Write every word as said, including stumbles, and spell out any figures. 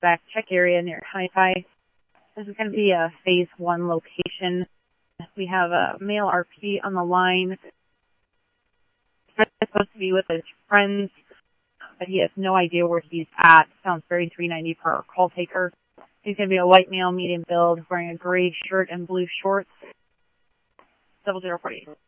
suspect. Check area near Hi-Fi. This is going to be a phase one location. We have a male R P on the line. He's supposed to be with his friends, but he has no idea where he's at. Sounds very three ninety per our call taker. He's going to be a white male, medium build, wearing a gray shirt and blue shorts. Double zero forty.